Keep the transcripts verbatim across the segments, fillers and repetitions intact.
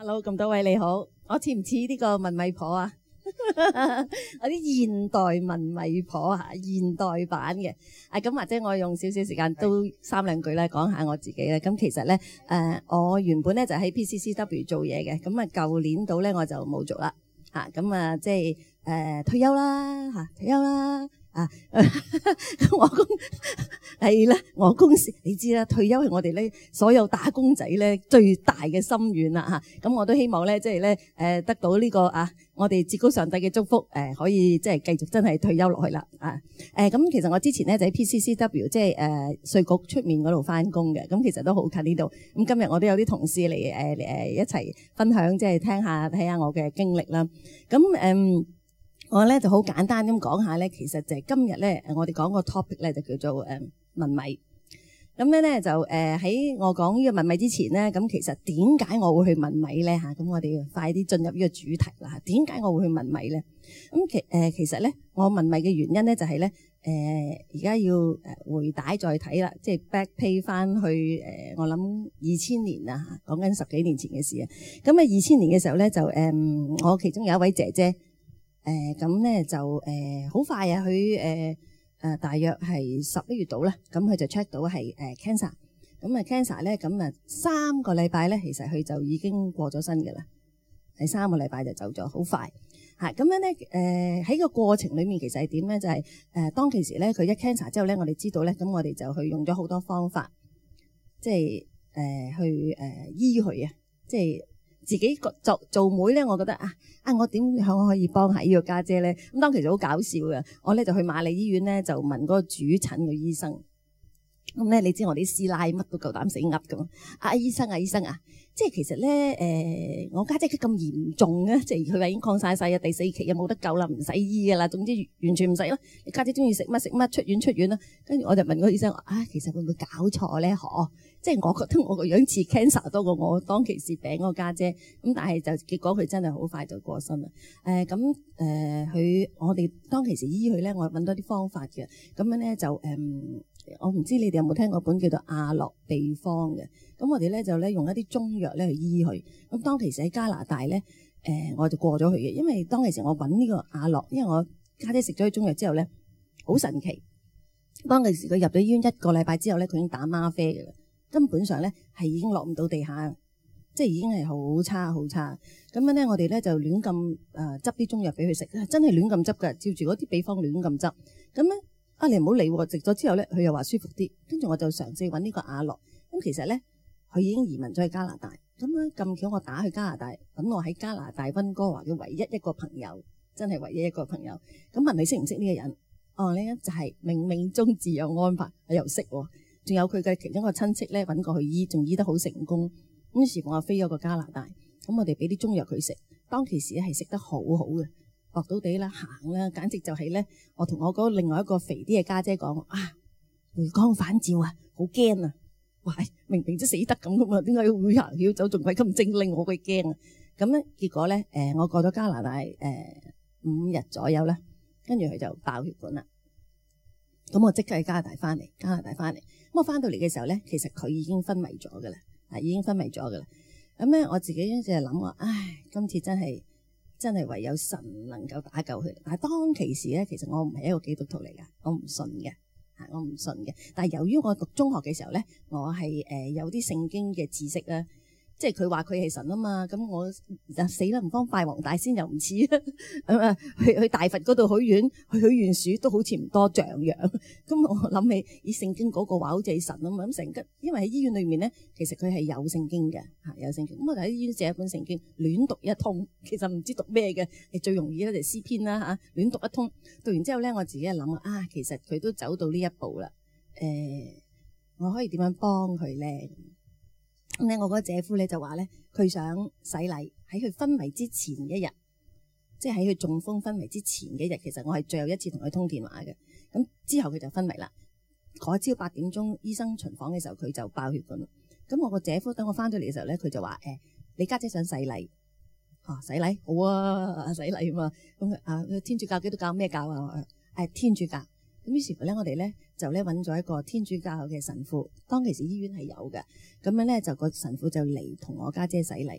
Hello， 咁多位你好，我似唔似呢個問米婆啊？我啲現代問米婆啊，現代版嘅啊，咁或者我用少少時間都三兩句咧講下我自己咧。咁其實咧，誒、呃，我原本咧就喺 P C C W 做嘢嘅，咁啊舊年度咧我就冇做啦，嚇咁啊即係誒、呃、退休啦，嚇、啊、退休啦。啊！我公係啦，我公司你知啦，退休係我哋咧所有打工仔咧最大嘅心願啦嚇。咁、啊、我都希望咧，即係咧誒得到呢、這個啊，我哋至高上帝嘅祝福誒、呃，可以即係繼續真係退休落去啦啊！誒咁其實我之前咧就喺 P C C W 即係誒稅局出面嗰度翻工嘅，咁其實都好近呢度。咁今日我都有啲同事嚟誒誒一齊分享，即係聽下睇下我嘅經歷啦。咁誒。嗯我咧就好簡單咁講下咧，其實就係今日咧，我哋講個 topic 咧就叫做誒問米。咁咧咧就誒喺我講呢個問米之前咧，咁其實點解我會去問米咧嚇？咁我哋快啲進入呢個主題啦嚇。點解我會去問米咧？咁其誒其實咧，我問米嘅原因咧就係咧誒而家要誒回帶再睇啦，即係 back pay 翻去誒我諗二千年啊嚇，講緊十幾年前嘅事啊。咁啊二千年嘅時候咧就誒我其中有一位姐姐。誒咁咧就誒好、呃、快啊！佢誒誒大約係十一月度啦，咁佢就 check 到係誒 cancer。咁啊 cancer 咧，咁啊三個禮拜咧，其實佢就已經過咗身嘅啦。第三個禮拜就走咗，好快嚇。咁樣咧誒喺個過程裡面其實係點咧？就係、是、誒、呃、當其時咧，佢一 cancer 之後咧，我哋知道咧，咁我哋就去用咗好多方法，即係誒、呃、去誒、呃、醫佢啊，即係。自己做做妹咧，我覺得啊啊，我點樣可以幫下呢個家姐咧？咁當其實好搞笑嘅，我咧就去瑪麗醫院咧，就問嗰個主診嘅醫生。咁咧，你知我啲師奶乜都夠膽死噏㗎嘛？啊醫生啊醫生啊，即係其實咧誒、呃，我家姐佢咁嚴重啊，即係佢話已經擴散晒啊，第四期又冇得救啦，唔使醫㗎啦，總之完全唔使咯。你家姐中意食乜食乜，出院出院啦。跟住我就問個醫生啊，其實會唔會搞錯咧？嗬，即係我覺得我個樣似 cancer 多過我當其時病嗰個家姐。咁但係就結果佢真係好快就過身啦。誒咁誒，佢、呃、我哋當其時醫佢咧，我揾多啲方法嘅。咁樣咧就誒。嗯我唔知你哋有冇聽過本叫做阿諾秘方嘅，咁我哋咧就咧用一啲中藥咧去醫佢。咁當其時喺加拿大咧，誒、呃、我就過咗去嘅，因為當其時我揾呢個阿諾，因為我家姐食咗啲中藥之後咧，好神奇。當其時佢入咗醫院一個禮拜之後咧，佢已經打嗎啡嘅啦，根本上咧係已經落唔到地下，即係已經係好差好差。咁樣咧，我哋咧就亂咁誒執啲中藥俾佢食，真係亂咁執㗎，照住嗰啲秘方亂咁執。咁咧。啊！你唔好理喎，食咗之後咧，佢又話舒服啲，跟住我就嘗試揾呢個阿諾。咁其實咧，佢已經移民咗去加拿大。咁咧咁巧，我打去加拿大，揾我喺加拿大溫哥華嘅唯一一個朋友，真係唯一一個朋友。咁問你識唔識呢個人？哦，呢就係冥冥中自有安排，我又識喎。仲有佢嘅其中一個親戚咧，揾過去醫，仲醫得好成功。咁於是我飛咗個加拿大，咁我哋俾啲中藥佢食。當其時咧係食得好好嘅。落到地啦，行啦，簡直就係咧！我同我嗰另外一個肥啲嘅家姐講啊，回光返照啊，好驚啊！哇，明明都死得咁噶嘛，點解會行曉走仲鬼咁精靈？我鬼驚啊！咁咧結果咧，誒、呃、我過咗加拿大誒、呃、五日左右啦，跟住佢就爆血管啦。咁我即刻喺加拿大翻嚟，加拿大翻嚟。咁我翻到嚟嘅時候咧，其實佢已經昏迷咗噶啦，啊已經昏迷咗噶啦。咁咧我自己就係諗話，唉，今次真係〜真係唯有神能夠打救佢。但係當其時咧，其實我唔係一個基督徒嚟㗎，我唔信嘅，嚇我唔信嘅。但係由於我讀中學嘅時候咧，我係誒、呃、有啲聖經嘅知識啦。即係佢話佢係神啊嘛，咁我就死啦，唔方拜黃大仙又唔似啊，去去大佛嗰度許願，去許願樹都好似唔多像樣。咁我諗起以聖經嗰個話好似係神啊嘛，咁成吉，因為喺醫院裏面咧，其實佢係有聖經嘅嚇，有聖經。咁我喺醫院借一本聖經，亂讀一通，其實唔知讀咩嘅，係最容易咧就詩篇啦嚇，亂讀一通，讀完之後咧，我自己諗啊，其實佢都走到呢一步啦，誒、呃，我可以點樣幫佢咧？咁咧，我嗰個姐夫咧就話咧，佢想洗禮喺佢昏迷之前一日，即係喺佢中風昏迷之前幾日。其實我係最後一次同佢通電話嘅。咁之後佢就昏迷啦。嗰朝八點鐘醫生巡房嘅時候，佢就爆血管。咁我個姐夫等我翻咗嚟嘅時候咧，佢就話：誒、欸，你家姐，姐想洗禮，嚇、啊、洗禮好啊，洗禮啊嘛。咁啊，天主教基督教咩教啊？誒、啊、天主教。咁於是乎咧，我哋咧就咧揾咗一個天主教嘅神父，當其時醫院係有嘅。咁樣咧就個神父就嚟同我家姐洗禮，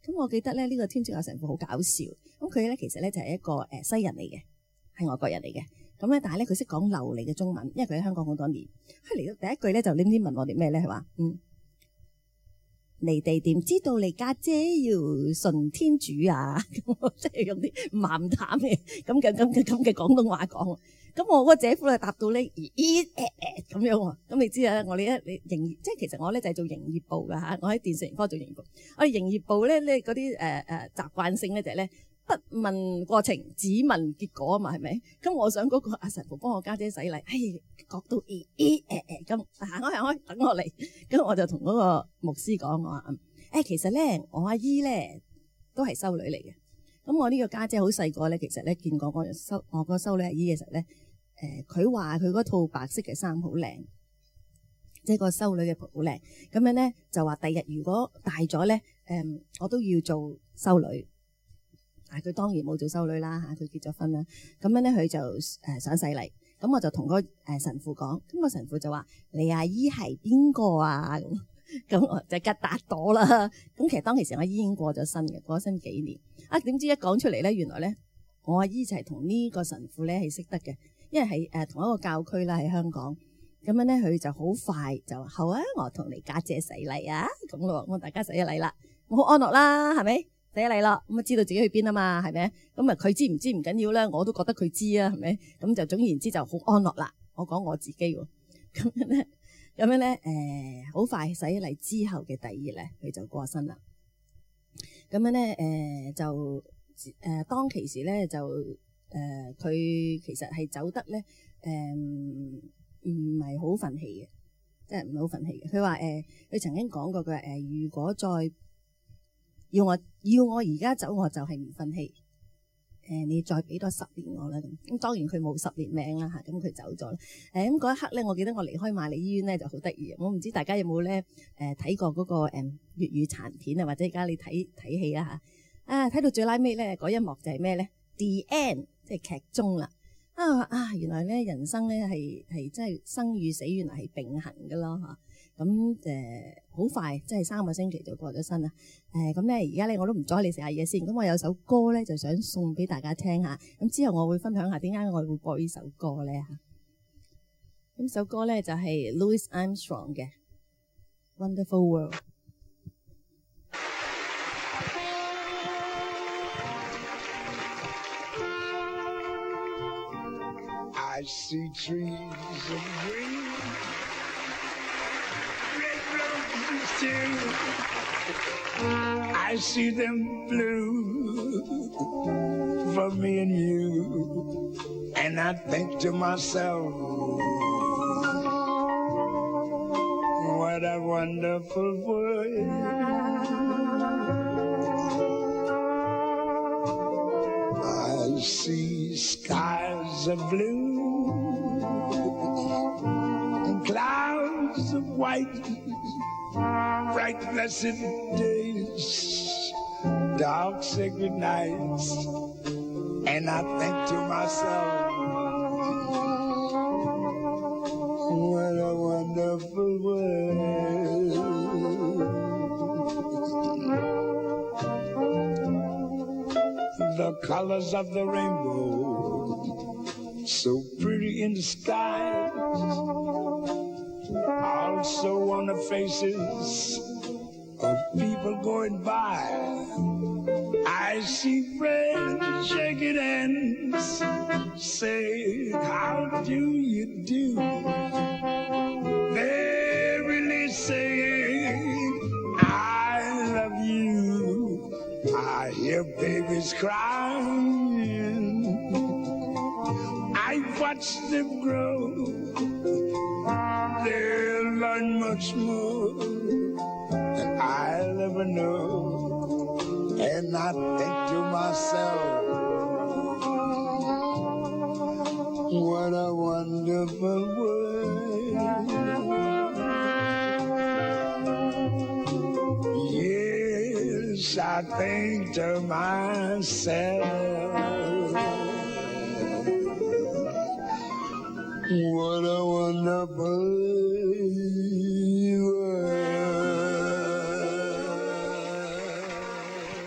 咁我記得咧，呢個天主教神父好搞笑。咁佢咧其實咧就係一個誒西人嚟嘅，係外國人嚟嘅。咁咧，但係咧佢識講流利嘅中文，因為佢喺香港好多年。佢嚟到第一句咧就點知問我哋咩咧？佢話：嗯，你哋點知道你家姐要信天主啊？咁我即係用啲鹹淡嘅咁嘅咁嘅咁嘅廣東話講。咁我嗰個姐夫咧答到咧咦咦誒誒咁樣喎。咁你知啊，我哋一你營業即係其實我咧就係做營業部㗎嚇。我喺電視營科做營業部。我哋營業部咧咧嗰啲誒誒習慣性咧就係咧不問過程，只問結果啊嘛，係咪？咁我想嗰個阿神父幫我家姐洗禮，哎，覺到咦咦誒誒咁行開行開等我嚟。咁我就同嗰個牧師講，我話誒其實咧我阿姨咧都係修女嚟嘅。咁我呢個家姐好細個咧，其實咧見過我修我個修女阿姨嘅時候咧。誒佢話佢嗰套白色嘅衫好靚，即係個修女嘅袍好靚。咁樣咧就話第日如果大咗咧，誒、嗯、我都要做修女。啊，佢當然冇做修女啦嚇，佢結咗婚啦。咁樣咧佢就誒、呃、想洗禮，咁我就同嗰誒神父講，咁個神父就話：你阿姨係邊個啊？咁咁我就吉答咗啦。咁其實當其時我阿姨已經過咗身嘅，過咗身幾年。啊，點知一講出嚟咧，原來咧我阿姨就係同呢個神父咧係識得嘅。因為係誒同一個教區啦，喺香港咁樣咧，佢就好快就話好啊，我同你家姐洗禮啊，咁咯，我大家洗咗禮啦，我好安樂啦，係咪？洗咗禮咯，咁啊知道自己去邊啊嘛，係咪？咁啊佢知唔知唔緊要啦，我都覺得佢知啊，係咪？咁就總言之就好安樂啦。我講我自己喎，咁樣咧，咁樣咧誒，好快洗咗禮之後嘅第二日咧，佢就過身啦。咁樣咧誒就誒當其時咧就。誒佢、呃、其實係走得咧，誒唔係好憤氣嘅，即係唔係好憤氣嘅。佢話誒，佢、呃、曾經講過佢話誒，如果再要我要我而家走，我就係唔憤氣。誒、呃，你再俾多十年我啦咁。咁當然佢冇十年命啦嚇，咁佢走咗啦。誒咁嗰一刻咧，我記得我離開瑪麗醫院咧就好得意。我唔知大家有冇咧誒睇過嗰、那個誒、呃、粵語殘片啊，或者而家你睇睇戲啦嚇。啊，睇到最拉尾咧嗰一幕就係咩咧 ？The end。即係劇終啦！啊啊，原來咧人生咧係係真係生與死，原來係並行嘅咯嚇。咁誒好快，即係三個星期就過咗身啦。誒咁咧，而家咧我都唔阻你食下嘢先。咁我有首歌咧，就想送俾大家聽下。咁之後我會分享下點解我會播呢首歌咧嚇。咁首歌咧就係 Louis Armstrong 嘅《Wonderful World》。 I see trees of green, red roses too. I see them blue for me and you. And I think to myself, what a wonderful world. I see skies of blue and clouds of white, bright blessed days, dark sacred nights, and I think to myself, what a wonderful world. The colors of the rainbow, so pretty in the sky, also on the faces of people going by. I see friends shaking hands, say, how do you do? They're really saying, I love you. I hear babies crying. I watch them grow. They'll learn much more than I'll ever know. And I think to myself, what a wonderful world. Yes, I think to myself, what a wonderful world.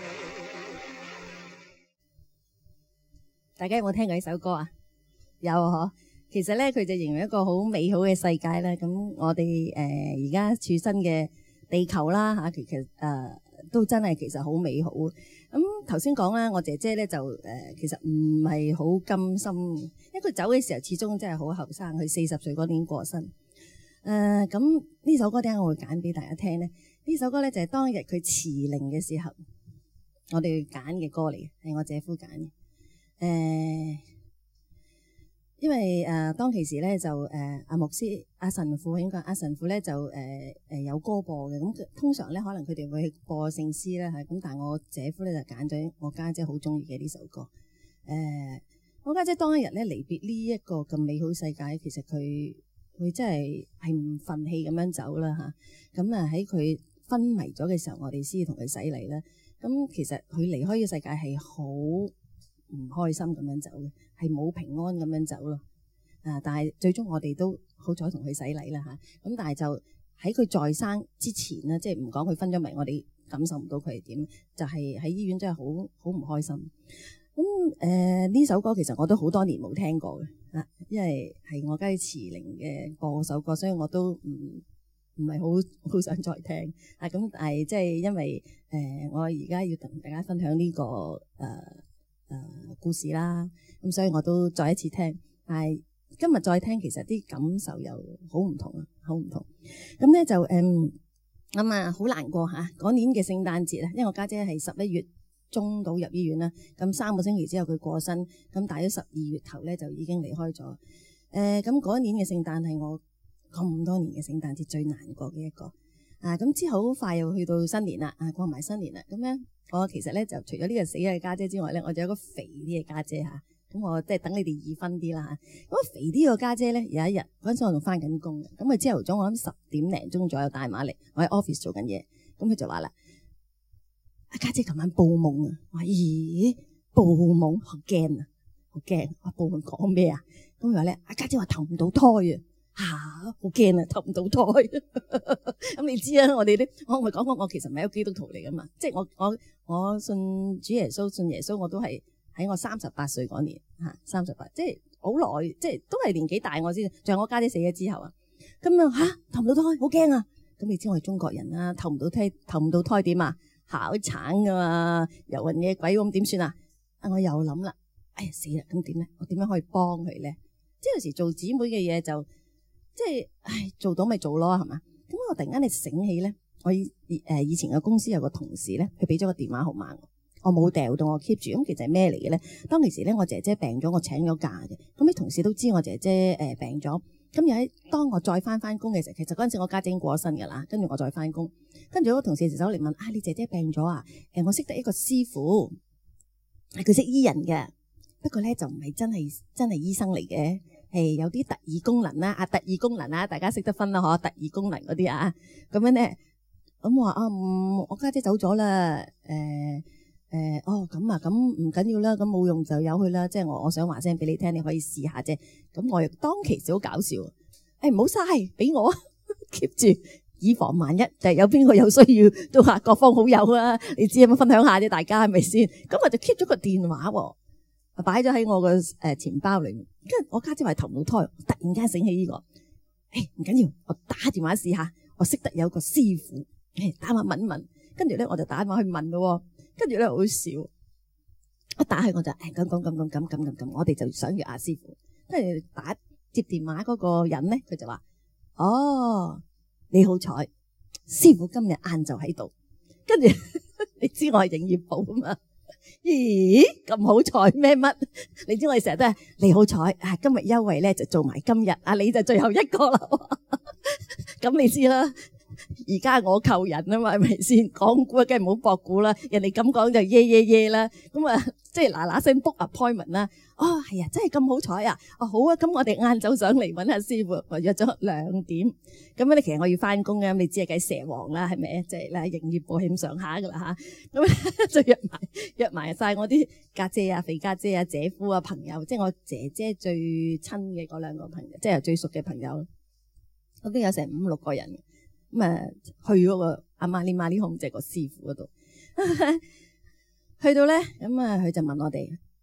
大家有冇聽過呢首歌啊？有嗬。其實咧，佢就形容一個好美好嘅世界啦。咁我哋誒而家處身嘅地球啦嚇，其實誒都真係其實好美好。咁頭先講啦，我姐姐咧就誒、呃、其實唔係好甘心，因為佢走嘅時候始終真係好後生，佢四十歲嗰年過身。誒咁呢首歌點解我會揀俾大家聽咧？呢首歌咧就係、是、當日佢辭靈嘅時候，我哋揀嘅歌嚟嘅，係我姐夫揀嘅。誒、呃。因為誒、呃、當其時咧就誒阿、呃、牧師阿、啊、神父應該阿神父咧就誒誒、呃、有歌播嘅，咁通常咧可能佢哋會播聖詩啦嚇，咁但係我姐夫咧就揀咗我家姐好中意嘅呢首歌。誒、呃、我家姐當一日咧離別呢一個咁美好世界，其實佢佢真係係唔憤氣咁樣走啦嚇。咁啊喺佢昏迷咗嘅時候，我哋先同佢洗禮啦。咁其實佢離開嘅世界係好唔開心咁樣走嘅，係冇平安咁樣走咯。啊！但係最終我哋都好彩同佢洗禮啦嚇。咁、啊、但係就喺佢在生之前咧，即係唔講佢昏咗迷，我哋感受唔到佢係點，就係、是、喺醫院真係好好唔開心。咁誒呢首歌其實我都好多年冇聽過嘅啊，因為係我家慈靈嘅播首歌，所以我都唔唔係好好想再聽啊。咁但係即係因為誒、呃、我而家要同大家分享呢、這個誒。呃誒、呃，故事啦，咁所以我都再一次聽，但係今日再聽，其實啲感受又好唔同啊，好唔同。咁咧就誒咁啊，好、嗯、難過吓。嗰年嘅聖誕節啊，因為我家姐係十一月中到入醫院啦，咁三個星期之後佢過身，咁大約十二月頭咧就已經離開咗。誒、呃，咁嗰一年嘅聖誕係我咁多年嘅聖誕節最難過嘅一個。啊，咁之後好快又去到新年啦，啊過埋新年啦，咁樣我其實咧就除咗呢個死嘅家姐之外咧，我仲有個肥啲嘅家姐吓，咁我即係等你哋易分啲啦吓。咁肥啲個家姐咧有一日嗰陣時我仲翻緊工嘅，咁佢朝頭早我諗十點零鐘左右帶埋嚟，我喺 office 做緊嘢，咁佢就話啦：阿家姐琴晚報夢啊！我話咦，報夢好驚啊，好驚！我報夢講咩啊？咁佢話咧，阿家姐話投唔到胎啊！吓，好驚啊，投唔到胎。咁你知啊，我哋啲我咪講過，我其實唔係一個基督徒嚟噶嘛，即係我我我信主耶穌，信耶穌我都係喺我三十八歲嗰年吓，三十八，即係好耐，即係都係年紀大我先，仲有我家姐死咗之後啊，咁啊吓投唔到胎，好驚啊！咁你知我係中國人啦，投唔到胎，投唔到胎點啊？考產噶嘛，遊魂野鬼咁點算啊？啊，我又諗啦，哎呀死啦，咁點咧？我點樣可以幫佢咧？即係有時做姊妹嘅嘢就。即係，唉，做到咪做咯，係嘛？咁我突然間你醒起咧，我以誒以前嘅公司有個同事咧，佢俾咗個電話號碼我，我冇掉到，我 keep 住。咁其實係咩嚟嘅咧？當其時咧，我姐姐病咗，我請咗假嘅。咁啲同事都知我姐姐誒病咗。咁又喺當我再翻翻工嘅時候，其實嗰陣時我家姐已經過咗身噶啦。跟住我再翻工，跟住嗰個同事就走嚟問：啊，你姐姐病咗啊？誒，我識得一個師傅，係佢識醫人嘅，不過咧就唔係真係真係醫生嚟嘅。係有啲特異功能啦，啊特異功能啊，大家識得分啦嗬，特異功能嗰啲啊，咁樣咧，咁我話啊，嗯，我家姐走咗啦，誒誒，哦咁啊，咁唔緊要啦，咁冇用就由佢啦，即係我我想話聲俾你聽，你可以試下啫。咁我亦當其時好搞笑，誒唔好嘥，俾我 keep 住，以防萬一，就係有邊個有需要都話各方好友啦，你知有冇分享下啫，大家係咪先？咁我就 keep 咗個電話喎。擺咗喺我個誒錢包裏面，跟住我家姐話投唔到胎，突然間醒起呢、這個，誒唔緊要，我打電話試下，我識得有個師傅，誒打下問一問，跟住咧我就打電話去問咯，跟住咧好笑，一打去我就誒咁咁咁咁咁咁咁咁，我哋就想約阿師傅，跟住打接電話嗰個人咧，佢就話：哦，你好彩，師傅今日晏晝喺度，跟住你知我係營業部啊嘛。咦，咁好彩咩乜？你知我哋成日都係你好彩啊！今日優惠咧就做埋今日啊，你就最後一個啦。咁你知啦，而家我求人啊嘛，係咪先？講股啊，梗係唔好博股啦。人哋咁講就耶耶耶啦。咁啊，即係嗱嗱聲 book appointment 啦。哦，係啊，真係咁好彩啊！哦，好啊，咁我哋晏晝上嚟揾下師傅，我約咗兩點。咁樣咧，其實我要翻工嘅，你知係計蛇王啦，係咪？即係咧，營業部係咁上下噶啦吓。咁就約埋約埋晒我啲家姐啊、肥家姐啊、姐夫啊、朋友，即係我姐姐最親嘅嗰兩個朋友，即係最熟嘅朋友。咁都有成五六個人，咁啊去嗰個阿瑪尼瑪尼控，即係個師傅嗰度。去到咧，咁啊佢就問我哋。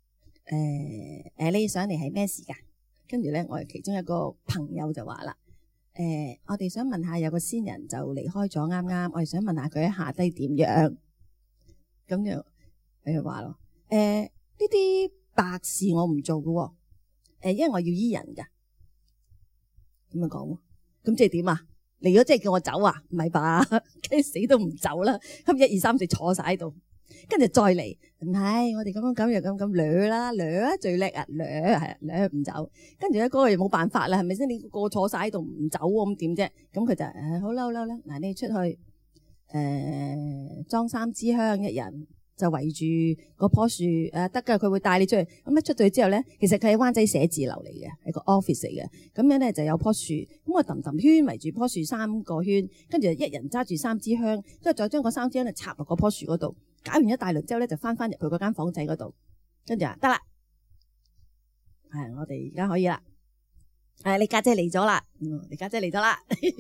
誒誒，你上嚟係咩事㗎？跟住咧，我哋其中一個朋友就話啦，誒，我哋想問下有個先人就離開咗，啱啱，我哋想問下佢喺下低點樣？咁就佢就話咯，誒呢啲白事我唔做㗎喎，誒，因為我要醫人㗎。咁樣講喎，咁即係點啊？嚟咗即係叫我走啊？唔係吧？梗係死都唔走啦！咁一二三四坐晒喺度，跟住再嚟，唔係我哋咁樣咁又咁咁掠啦掠最叻啊掠係掠唔走，跟住咧嗰個又冇辦法啦，係咪先？你個個坐晒喺度唔走咁點啫？咁佢就誒好啦好啦啦，嗱你出去誒裝三支香一人。就圍住嗰棵樹，誒得㗎，佢會帶你出去。咁一出到去之後咧，其實佢係灣仔寫字樓嚟嘅，係個 office 嚟嘅。咁樣咧就有棵樹，咁我氹氹圈圍住棵樹三個圈，跟住一人揸住三支香，跟住再將嗰三支香咧插落嗰棵樹嗰度，搞完一大輪之後咧，就翻翻入去嗰間房仔嗰度，跟住啊得啦，係我哋而家可以啦。誒，你家姐嚟咗啦，你家姐嚟咗啦，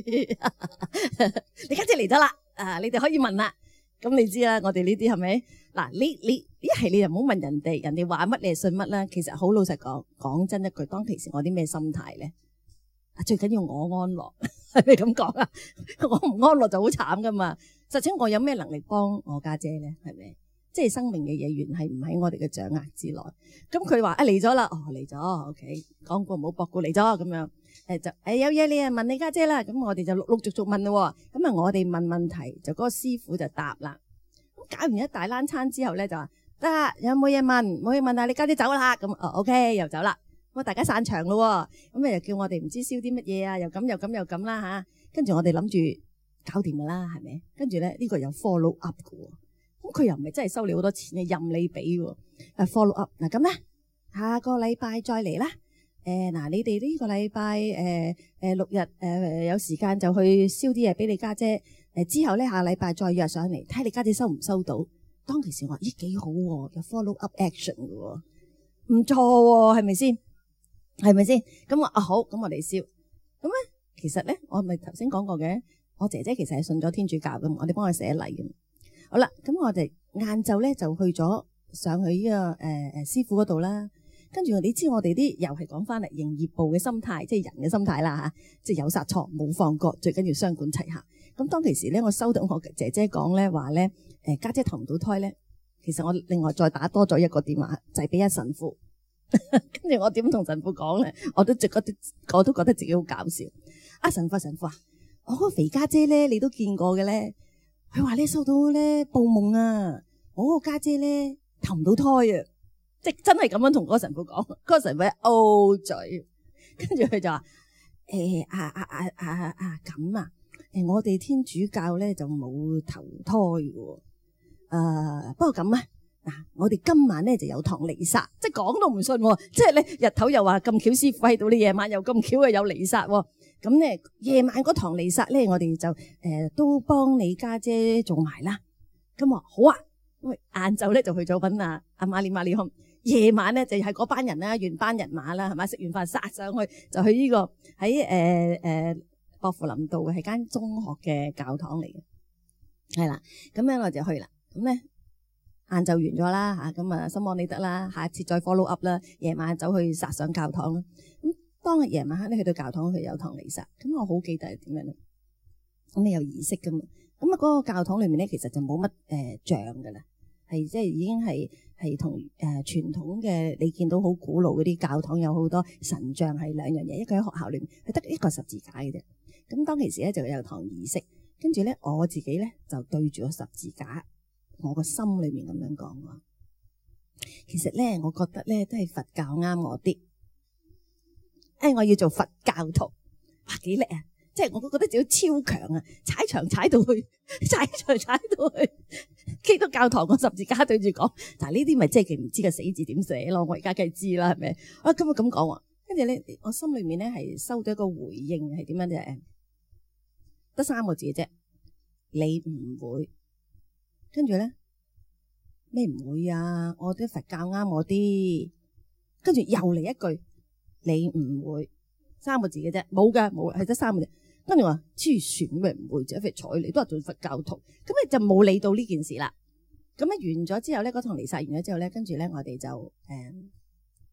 你家姐嚟咗啦，啊，你哋可以問啦。咁你知啦，我哋呢啲係咪？嗱，你你一係你就唔好問人哋，人哋話乜你係信乜啦。其實好老實講，講真一句，當其時我啲咩心態咧？啊，最緊要我安樂，係咪咁講啊？我唔安樂就好慘噶嘛。實情我有咩能力幫我家姐咧？係咪？即係生命嘅嘢，原係唔喺我哋嘅掌握之內。咁佢話啊嚟咗啦，哦嚟咗 ，OK，講過唔好駁過嚟咗咁樣。誒就誒有嘢你啊問你家姐啦，咁我哋就陸陸續續問咯。咁啊我哋問問題，就嗰個師傅就答啦。咁搞完一大餐餐之後咧，就話得啦，有冇嘢問？冇嘢問啊，你家姐走啦。咁哦 OK 又走啦。咁啊大家散場咯。咁啊又叫我哋唔知燒啲乜嘢啊，又咁又咁又咁啦吓。跟住我哋諗住搞掂噶啦，係咪？跟住咧呢個有 follow up 嘅。咁佢又唔係真係收你好多錢嘅，任你俾喎。誒 follow up 嗱咁咧，下個禮拜再嚟啦。誒嗱，你哋呢個禮拜誒誒六日誒有時間就去燒啲嘢俾你家姐。誒之後咧下禮拜再約上嚟，睇你家姐收唔收到。當其時我話咦幾好喎，有 follow up action 嘅喎，唔錯喎，係咪先？係咪先？咁我啊好，咁我哋燒。咁咧其實咧，我咪頭先講過嘅，我姐姐其實係信咗天主教嘅，我哋幫佢寫禮嘅。好啦，咁我哋晏晝咧就去咗上去呢、這個誒誒、呃、師傅嗰度啦。跟住你知我哋啲又係講翻嚟營業部嘅心態，即係人嘅心態啦嚇，即係有殺錯冇放過，最緊要雙管齊下。咁當其時咧，我收到我姐姐講咧話咧，誒家姐投唔到胎咧，其實我另外再打多咗一個電話，就係、是、俾一神父。跟住我點同神父講咧，我都覺得我都覺得自己好搞笑。啊神父神父啊，我嗰個肥家姐咧，你都見過嘅咧。佢話咧收到咧報夢啊，我個家姐咧投唔到胎啊，即係真係咁樣同嗰個神父講。嗰個神父 O 嘴，跟住佢就話誒啊啊啊啊啊咁啊，誒我哋天主教咧就冇投胎嘅，誒不過咁啊嗱，我哋今晚咧就有堂彌撒，即係講都唔信，即係咧日頭又話咁巧師傅喺度，你夜晚又咁巧啊有彌撒。咁咧夜晚嗰堂彌撒咧，我哋就誒、呃、都幫你家姐做埋啦。咁話好啊，因為晏晝咧就去咗搵阿阿瑪麗瑪麗康，夜晚咧就係嗰班人啦，原班人馬啦，係咪？食完飯殺上去就去呢、這個喺誒誒薄扶林道嘅係間中學嘅教堂嚟嘅，係啦。咁樣我就去啦。咁咧晏晝完咗啦吓，咁啊心安理得啦，下一次再 follow up 啦。夜晚走去殺上教堂啦。咁當日夜晚黑咧去到教堂，佢有堂彌撒，咁我好記得係點樣咧？咁你有儀式噶嘛？咁啊嗰個教堂裏面咧，其實就冇乜誒像噶啦，係即係已經係係同誒傳統嘅你見到好古老嗰啲教堂有好多神像係兩樣嘢，一個喺學校裏面係得一個十字架嘅啫。咁當其時咧就有堂儀式，跟住咧我自己咧就對住個十字架，我個心裏面咁樣講話，其實咧我覺得咧都係佛教啱我啲。誒，我要做佛教徒，哇，幾叻啊！即係我都覺得自己超強啊，踩場踩到去，踩場踩到去，基督教堂個十字架對住講，嗱呢啲咪即係佢唔知個死字點寫咯，我而家梗係知啦，係咪？啊，今日咁講，跟住咧，我心裏面咧係收到一個回應，係點樣啫？得三個字嘅啫，你唔會。跟住咧咩唔會啊？我啲佛教啱我啲，跟住又嚟一句。你唔會三個字嘅啫，冇噶，冇係得三個字。跟住話黐線咩唔會啫？一係睬你都係做佛教徒，咁你就冇理到呢件事啦。咁咧完咗之後咧，嗰堂彌撒完咗之後咧，跟住咧我哋就誒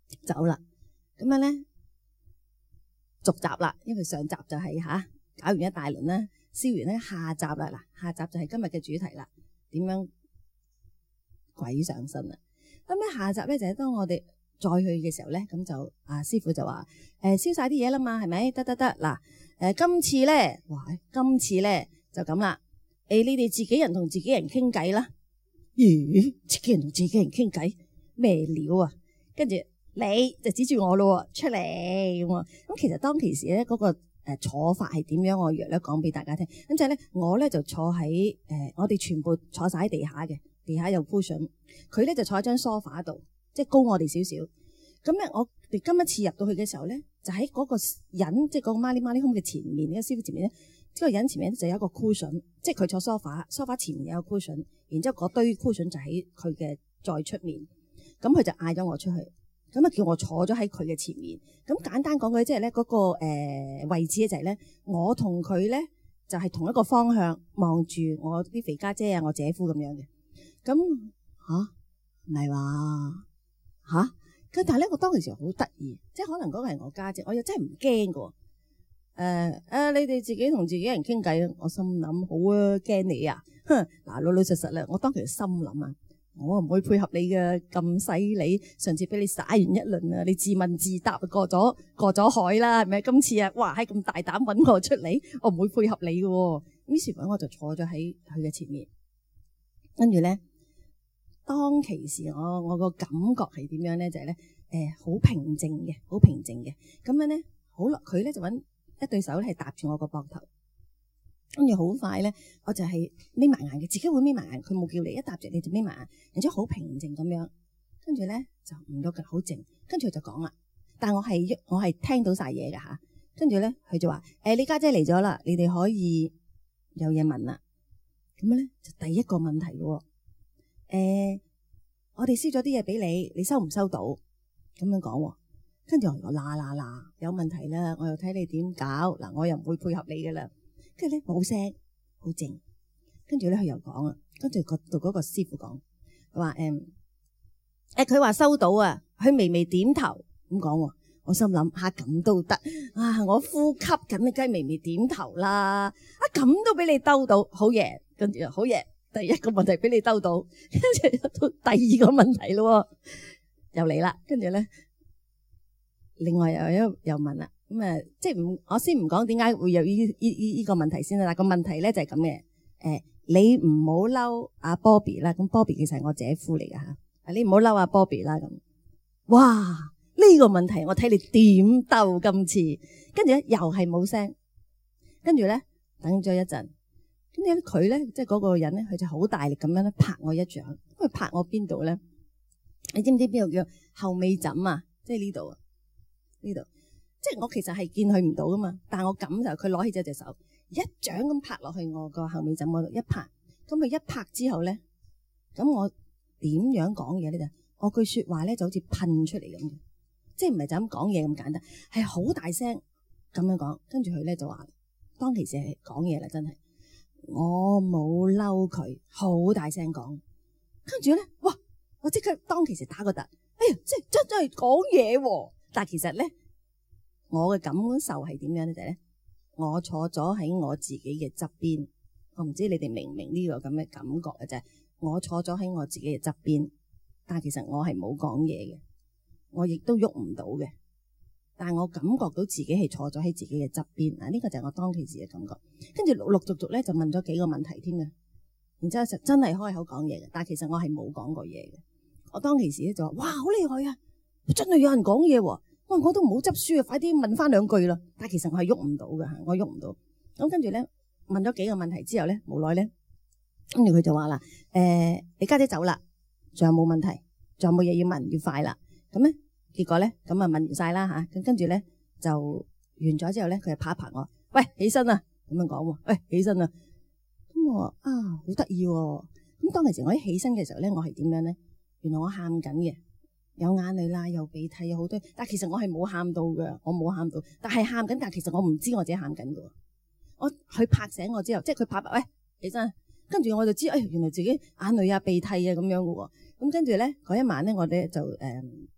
走啦。咁樣咧續集啦，因為上集就係、是、吓、啊、搞完一大輪啦，燒完咧下集啦，嗱下集就係今日嘅主題啦，點樣鬼上身啊？咁咧下集咧就係、是、當我哋再去嘅時候咧，咁就啊師傅就話誒燒晒啲嘢啦嘛，係咪？得得得，嗱誒、呃、今次咧，哇今次咧就咁啦，誒、欸、你哋自己人同自己人傾偈啦。咦？自己人同自己人傾偈咩料啊？跟住你就指住我咯，出嚟咁啊！咁其實當其時咧，嗰個誒坐法係點樣？我約咧講俾大家聽。咁就係咧，我咧就坐喺誒、呃，我哋全部坐晒喺地下嘅，地下有 cushion。佢咧就坐喺張梳化度，即係高我哋少少。咁咧，我哋今一次入到去嘅時候咧，就喺嗰個人，即係嗰個 Marley Marley Home嘅前面，呢個師傅前面咧，呢個人前面咧就有一個 cushion，即係佢坐梳化，梳化前面有個 cushion，然之後嗰堆 cushion 就喺佢嘅再出面。咁佢就嗌咗我出去。咁啊，叫我坐咗喺佢嘅前面。咁簡單講句，即係咧嗰個誒、呃、位置咧，就係咧，我同佢咧就係、是、同一個方向望住我啲肥家姐啊，我姐夫咁樣嘅。咁吓唔係話吓？咁但係咧，我當其時好得意，即係可能嗰個係我家姐，我又真係唔驚㗎。誒、呃、誒、啊，你哋自己同自己人傾偈，我心諗好啊，驚你啊！哼，嗱老老實實啦，我當其時心諗啊。我唔會配合你嘅咁犀利，上次俾你耍完一輪啊，你自問自答過咗過咗海啦，係咪？今次啊，哇，係咁大膽搵我出嚟，我唔會配合你嘅。於是乎我就坐咗喺佢嘅前面，跟住咧，當其時我我個感覺係點樣咧？就係咧，誒，好平靜嘅，好平靜嘅。咁樣咧，好啦，佢咧就搵一對手咧係搭住我個膊頭。跟住好快咧，我就係眯埋眼嘅，自己會眯埋眼。佢冇叫你，一搭住你就眯埋眼，然之後好平靜咁樣。跟住咧就唔喐嘅，好靜。跟住佢就講啦，但係我係我係聽到晒嘢㗎吓。跟住咧佢就話：誒、欸，你家姐嚟咗啦，你哋可以有嘢問啦。咁樣咧就第一個問題喎。誒、欸，我哋燒咗啲嘢俾你，你收唔收到？咁樣講喎。跟住我話嗱嗱嗱，有問題啦，我又睇你點搞嗱，我又唔會配合你㗎啦。跟住咧冇聲，好靜。跟住咧佢又講啊，跟住個度嗰個師傅講，佢話誒誒，佢話收到啊，佢微微點頭咁講。我心諗吓咁都得啊，我呼吸緊，你梗係微微點頭啦。啊咁都俾你兜到，好嘢。跟住好嘢，第一個問題俾你兜到，跟住到第二個問題咯，又嚟啦。跟住咧，另外又又又問啦。咁啊，即係唔，我先唔講點解會有呢呢呢呢個問題先啦。但個問題咧就係咁嘅，誒，你唔好嬲阿 Bobby 啦。咁 Bobby 其實係我姐夫嚟噶吓，你唔好嬲阿 Bobby 啦。咁，哇，呢個問題我睇你點兜今次。跟住咧又係冇聲，跟住咧等咗一陣，跟住咧佢咧即係嗰個人咧，佢就好大力咁樣咧拍我一掌。佢拍我邊度咧？你知唔知邊度叫後尾枕啊？即係呢度啊，呢度。即係我其實係見佢唔到噶嘛，但係我感受佢攞起咗隻手，一掌咁拍落去我個後尾枕嗰度，一拍，咁佢一拍之後咧，咁我點樣講嘢咧？就我句說話咧就好似噴出嚟咁嘅，即係唔係就咁講嘢咁簡單，係好大聲咁樣講。跟住佢咧就話，當其時係講嘢啦，真係我冇嬲佢，好大聲講。跟住咧，哇！我即刻當其時打個突，哎呀，即係真真係講嘢喎！但係其實咧。我嘅感受係點樣咧？就係咧，我坐咗喺我自己嘅側邊，我唔知你哋明唔明呢個咁嘅感覺嘅啫。我坐咗喺我自己嘅側邊，但係其實我係冇講嘢嘅，我亦都喐唔到嘅。但係我感覺到自己係坐咗喺自己嘅側邊啊！呢個就係我當其時嘅感覺。跟住陸陸續續咧就問咗幾個問題添嘅，然之後就真係開口講嘢嘅，但係其實我係冇講過嘢嘅。我當其時咧就話：哇，好厲害啊！真係有人講嘢喎！哇！我都唔好執輸啊，快啲問翻兩句啦。但係其實我係喐唔到㗎，我喐唔到。咁跟住咧問咗幾個問題之後咧，無奈咧，跟住佢就話啦：誒、呃，你家姐走啦，仲有冇問題？仲有冇嘢要問？要快啦。咁咧結果咧咁啊問完晒啦吓。咁跟住咧就完咗之後咧，佢就拍一拍我：喂，起身啊！咁樣講喎，喂，起身啊！咁我話啊，好得意喎。咁當其時我一起身嘅時候咧，我係點樣咧？原來我喊緊嘅。有眼淚啦，有鼻涕，有好多，但係其實我係冇喊到嘅，我冇喊到，但係喊緊，但係其實我唔知我自己喊緊嘅。我佢拍醒我之後，即係佢拍拍，喂，起身，跟住我就知，哎，原來自己眼淚啊、鼻涕啊咁樣嘅喎。咁跟住咧嗰一晚咧，我哋就誒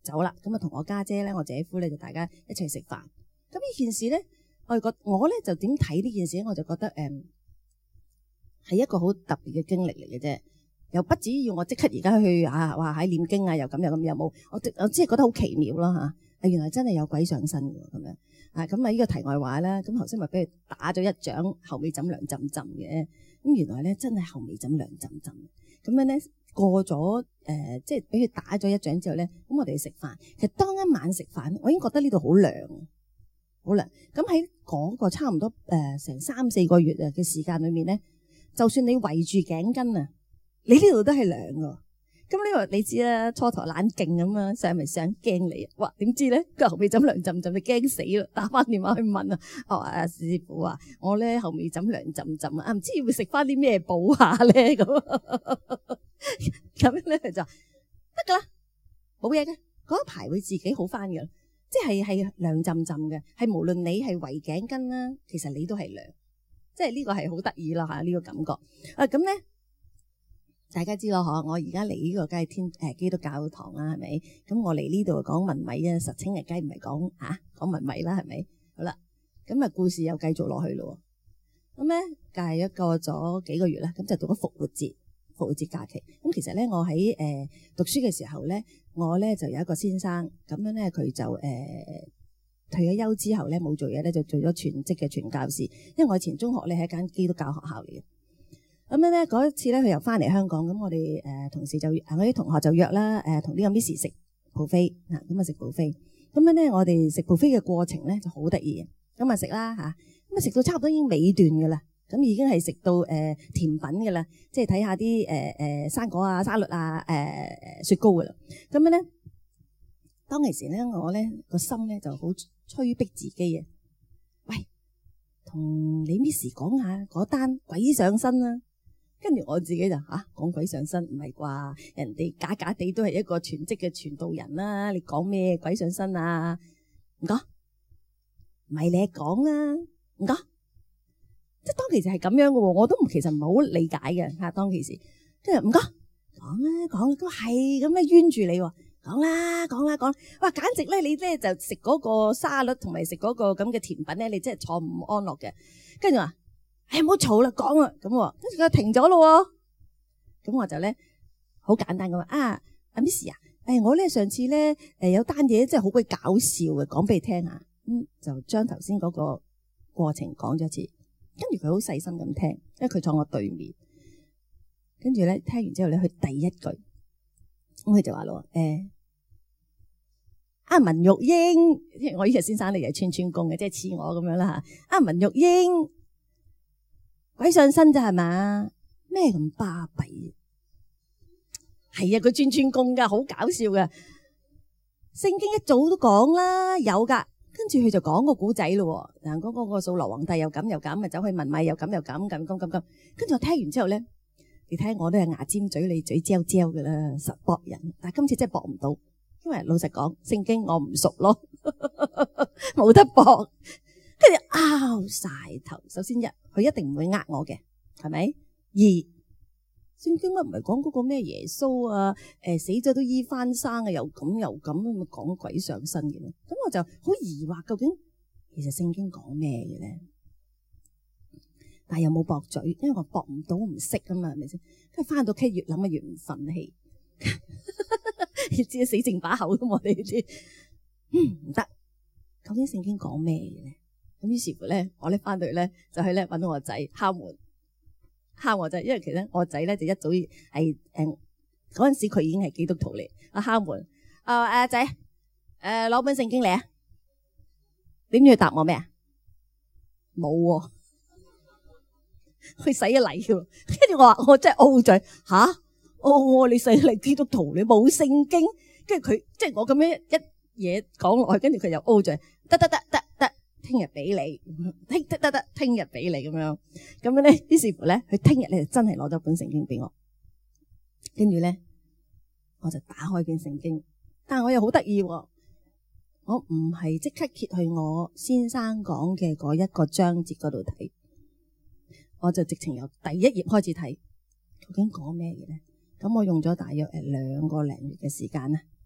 走啦，咁啊同我家姐咧、我姐夫咧就大家一齊食飯。咁呢件事咧，我哋覺我咧就點睇呢件事咧？我就覺得誒係、嗯、一個好特別嘅經歷嚟嘅啫。又不至於要我即刻而家去啊，話喺念經啊，又咁又咁又冇。我我只係覺得好奇妙啦嚇。啊，原來真係有鬼上身嘅咁樣啊！咁啊呢個題外話啦。咁頭先咪俾佢打咗一掌，後尾枕涼浸浸嘅。咁原來咧真係後尾枕涼浸浸。咁樣咧過咗誒、呃，即係俾佢打咗一掌之後咧，咁我哋去食飯。其實當一晚食飯，我已經覺得呢度好涼，好涼。咁喺嗰個差唔多誒成三四個月啊嘅時間裏面咧，就算你圍住頸巾啊，你呢度都係涼㗎。咁呢個你知啦，初頭懶勁咁啊，上咪想驚你啊！哇，點知咧個後尾枕涼浸浸，你驚死啦！打翻電話去問啊，我話阿師傅啊，我咧後尾枕涼浸浸啊，唔知要食翻啲咩補下咧咁。咁樣咧就得噶啦，冇嘢嘅，嗰一排會自己好翻嘅，即係係涼浸浸嘅，係無論你係圍頸巾啦，其實你都係涼，即係呢個係好得意啦嚇呢個感覺啊咁咧。大家知咯嗬，我而家嚟呢個梗係天誒基督教堂啦，係咪？咁我嚟呢度講文米啊，實情係梗唔係講嚇講文米啦，係咪？好啦，咁啊故事又繼續落去咯。咁咧，隔咗過咗幾個月啦，咁就到咗復活節，復活節假期。咁其實咧，我喺誒、呃、讀書嘅時候咧，我咧就有一個先生，咁樣咧佢就誒、呃、退咗休之後咧冇做嘢咧，就做咗全職嘅傳教士。因為我以前中學咧係一間基督教學校嚟嘅。咁樣咧，嗰一次咧，佢又翻嚟香港，咁我哋誒、呃、同事就我啲同學就約啦，誒同呢個 Miss 食 buffet 嗱，咁啊食 buffet。咁樣咧，我哋食 buffet 嘅過程咧就好得意嘅，咁啊食啦嚇，咁啊食到差唔多已經尾段嘅啦，咁已經係食到誒、呃、甜品嘅啦，即係睇下啲誒誒生果啊、沙律啊、誒、呃、雪糕嘅啦。咁樣咧，當其時咧，我咧個心咧就好催逼自己啊，喂，同你 Miss 講下嗰單鬼上身啊！跟住我自己就嚇講、啊、鬼上身唔係啩？人哋假假地都係一個全職嘅傳道人啦、啊，你講咩鬼上身啊？唔講，唔係你講啊？唔講，即係當其時係咁樣嘅喎，我都其實唔係好理解嘅嚇。當其時，跟住唔講，講啦講啦，都係咁樣冤住你喎，講啦講啦講，哇！簡直咧你咧就食嗰個沙律同埋食嗰個咁嘅甜品咧，你真係坐唔安樂嘅。跟住話。哎，唔好嘈啦，講啦，咁跟住佢停咗咯，咁我就咧好簡單咁話啊，阿 Miss 啊，誒我咧上次咧誒有單嘢真係好鬼搞笑嘅，講俾你聽下，咁就將頭先嗰個過程講咗一次，跟住佢好細心咁聽，因為佢坐我對面，跟住咧聽完之後咧，佢第一句，咁佢就話咯，誒阿文玉英，我呢日先生咧又係串串工嘅，即係似我咁樣啦吓，阿文玉英。鬼上身咋係嘛？咩咁巴閉？係啊，佢轉轉工噶，好搞笑噶。聖經一早都講啦，有噶。跟住佢就講個古仔咯。嗱，嗰嗰個掃羅皇帝又咁又咁，咪走去問米又咁又咁咁咁咁咁。跟住我聽完之後咧，你睇我都係牙尖嘴利嘴焦焦噶啦，實駁人。但係今次真係駁唔到，因為老實講，聖經我唔熟咯，冇得駁。跟住拗晒頭，首先一佢一定唔會呃我嘅，係咪？二聖經乜唔係講嗰個咩耶穌啊？誒、呃、死咗都醫翻生啊，又咁又咁咁講鬼上身嘅咧？咁我就好疑惑，究竟其實聖經講咩嘅咧？但係又冇駁嘴，因為我駁唔到，唔識啊嘛，係咪先？跟住翻到屋企越諗啊越唔忿氣，你知死剩把口噶嘛？你知，嗯唔得，究竟聖經講咩嘅咧？咁於是乎咧，我咧翻到去咧就去咧揾到我仔敲門，敲我仔，因為其實我仔咧就一早係誒嗰陣時佢已經係基督徒嚟。啊敲門，啊阿仔，誒攞本聖經嚟啊，點知佢答我咩啊？冇喎，佢洗咗禮喎。跟住我話我真係 O 嘴吓，哦你洗禮基督徒你冇聖經，跟住佢即係我咁樣一嘢講落去，跟住佢又 O 嘴，得得得得得。聽日俾你，聽得得得，聽日俾你咁樣，咁樣咧，於是乎咧，佢聽日咧就真係攞咗本聖經俾我，跟住咧，我就打開件聖經，但係我又好得意喎，我唔係即刻揭去我先生講嘅嗰一個章節嗰度睇，我就直情由第一頁開始睇，究竟講咩嘅咧？咁我用咗大約誒兩個零月嘅時間啦，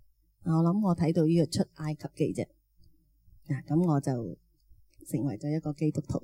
我諗我睇到呢個出埃及記啫，嗱咁我就成為咗一個基督徒。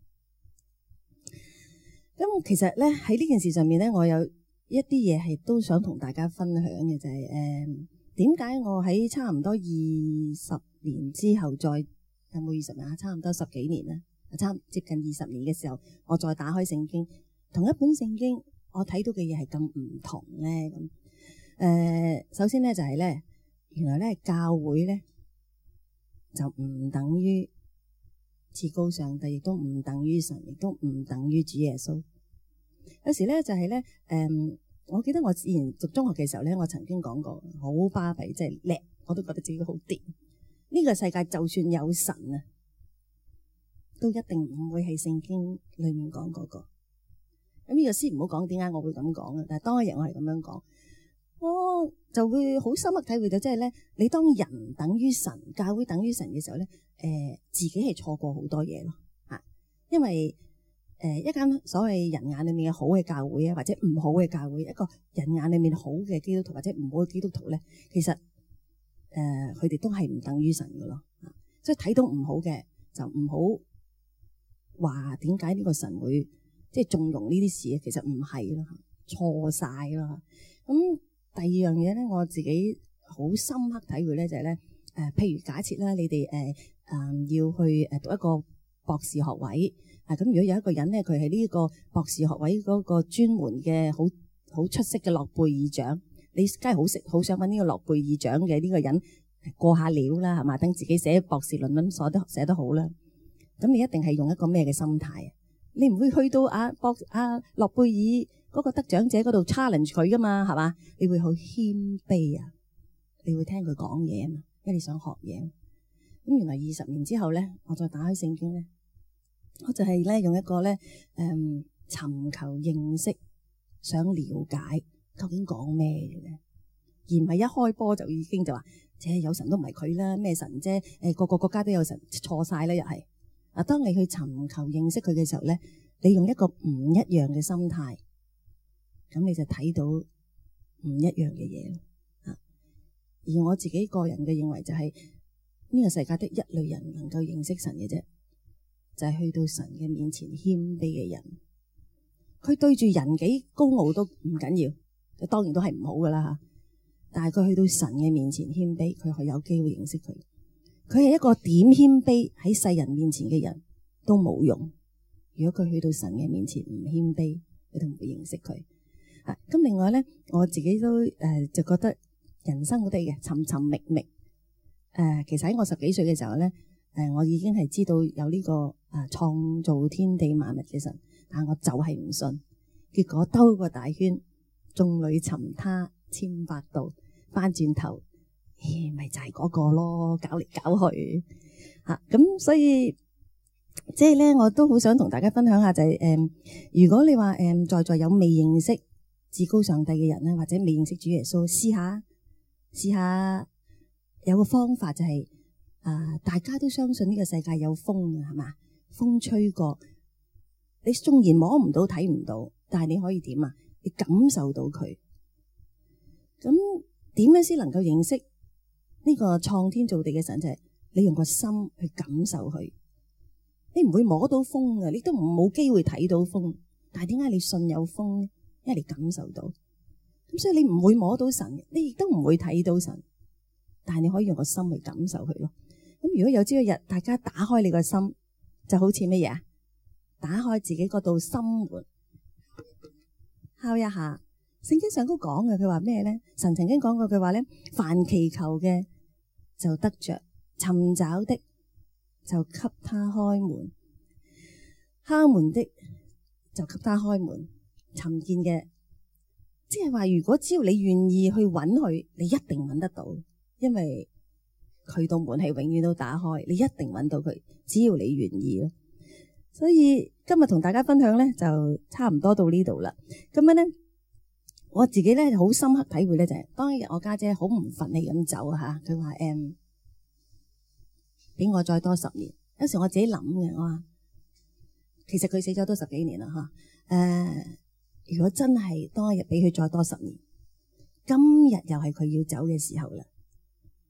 咁其實咧喺呢件事上面咧，我有一啲嘢係都想同大家分享嘅，就係誒點解我喺差唔多二十年之後再有冇二十年啊？差唔多十幾年啦，差接近二十年嘅時候，我再打開聖經，同一本聖經，我睇到嘅嘢係咁唔同咧。咁誒、呃，首先咧就係、是、咧，原來咧教會咧就唔等於至高上帝，亦都唔等於神，亦都唔等於主耶穌。有時咧就係、是、咧，誒、嗯，我記得我以前讀中學嘅時候咧，我曾經講過，好巴閉，即係叻，我都覺得自己好掂。呢、這個世界就算有神啊，都一定唔會係聖經裏面講嗰個。咁呢個先唔好講點解我會咁講啊，但係當日我係咁樣講，我就會好深刻體會到，即係咧，你當人等於神，教會等於神嘅時候咧，誒、呃，自己係錯過好多嘢咯，吓，因為。誒、呃、一間所謂人眼裏面嘅好嘅教會啊，或者唔好嘅教會，一個人眼裏面好嘅基督徒或者唔好嘅基督徒咧，其實誒佢哋都係唔等於神㗎咯。所以睇到唔好嘅就唔好話點解呢個神會即係縱容呢啲事，其實唔係咯，錯晒咯。咁第二樣嘢咧，我自己好深刻體會咧就係咧誒，譬如假設啦，你哋誒誒要去誒讀一個博士學位。啊，咁如果有一個人咧，佢係呢個博士學位嗰個專門嘅好好出色嘅諾貝爾獎，你梗係好識好想揾呢個諾貝爾獎嘅呢個人過下料啦，係嘛？等自己寫博士論文寫得寫得好啦。咁你一定係用一個咩嘅心態啊？你唔會去到啊博啊諾貝爾嗰個得獎者嗰度 challenge 佢噶嘛，係嘛？你會好謙卑啊，你會聽佢講嘢啊嘛，因為你想學嘢。咁原來二十年之後咧，我再打開聖經咧。我就係咧用一個咧誒尋求認識，想了解究竟講咩嘅咧，而唔係一開波就已經就話，即係有神都唔係佢啦，咩神啫？誒個個國家都有神，錯晒啦又係。啊，當你去尋求認識佢嘅時候咧，你用一個唔一樣嘅心態，咁你就睇到唔一樣嘅嘢啊。而我自己個人嘅認為就係呢個世界得一類人能夠認識神嘅啫。就係去到神嘅面前謙卑嘅人，佢對住人幾高傲都唔緊要，當然都係唔好噶啦吓。但係佢去到神嘅面前謙卑，佢係有機會認識佢。佢係一個點謙卑喺世人面前嘅人都冇用。如果佢去到神嘅面前唔謙卑，你都唔會認識佢。啊，咁另外咧，我自己都誒、呃、就覺得人生好地嘅尋尋覓覓。誒、呃，其實喺我十幾歲嘅時候咧，誒、呃，我已經係知道有呢、這個。啊！創造天地萬物嘅神，但我就係唔信，結果兜個大圈，眾裏尋他千百度，翻轉頭，咦，咪就係嗰個咯，搞嚟搞去吓，咁、啊、所以即係咧，我都好想同大家分享下就係、是、誒、呃，如果你話誒、呃、在座有未認識至高上帝嘅人咧，或者未認識主耶穌，試下試下有個方法就係、是、啊，大家都相信呢個世界有風啊，係嘛？風吹過，你縱然摸唔到睇唔到，但係你可以點啊？你感受到佢。咁點樣先能夠認識呢個創天造地嘅神？就係你用個心去感受佢。你唔會摸到風嘅，你都唔冇機會睇到風。但係點解你信有風咧？因為你感受到。咁所以你唔會摸到神，你亦都唔會睇到神。但係你可以用個心去感受佢咯。咁如果有朝一日大家打開你個心，就好似乜嘢啊？打開自己嗰道心門，敲一下。聖經上都講嘅，佢話咩咧？神曾經講過句話咧：凡祈求嘅就得着，尋找的就給他開門，敲門的就給他開門。尋見嘅，即係話，如果只要你願意去揾佢，你一定揾得到，因為佢道門係永遠都打開，你一定揾到佢。只要你願意咯，所以今日同大家分享咧就差唔多到呢度啦。咁樣咧，我自己咧好深刻體會咧就係、是，當日我家姐好唔忿氣咁走吓，佢話誒，俾我再多十年。有時我自己諗嘅，我話其實佢死咗都十幾年啦吓。誒、呃，如果真係當日俾佢再多十年，今日又係佢要走嘅時候啦，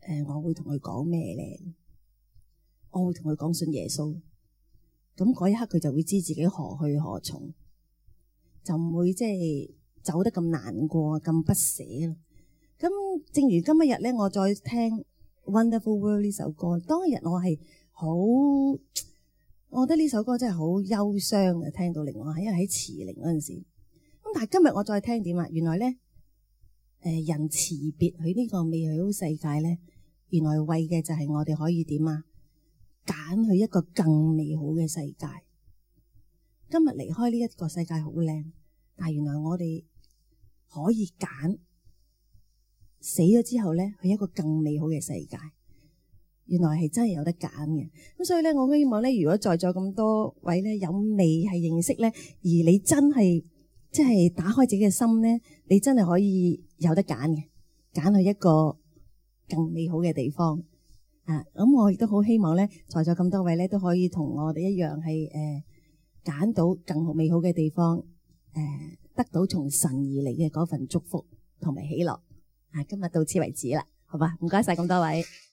誒，我會同佢講咩咧？我會同佢講信耶穌。咁嗰一刻佢就會知自己何去何從，就唔會即係走得咁難過、咁不捨咯。咁正如今日咧，我再聽《Wonderful World》呢首歌，當日我係好，我覺得呢首歌真係好憂傷嘅，聽到令我係因為喺慈靈嗰陣時。咁但係今日我再聽點啊？原來咧，誒人辭別佢呢個美好世界咧，原來為嘅就係我哋可以點啊？揀去一個更美好嘅世界。今日離開呢一個世界好靚，但係原來我哋可以揀死咗之後咧，去一個更美好嘅世界。原來係真係有得揀嘅。咁所以咧，我希望咧，如果在座咁多位咧有未係認識咧，而你真係即係打開自己嘅心咧，你真係可以有得揀嘅，揀去一個更美好嘅地方。啊，咁我亦都好希望咧，在座咁多位咧都可以同我哋一樣係誒揀到更好美好嘅地方，誒、呃、得到從神而嚟嘅嗰份祝福同埋喜樂。啊，今日到此為止啦，好吧？唔該晒咁多位。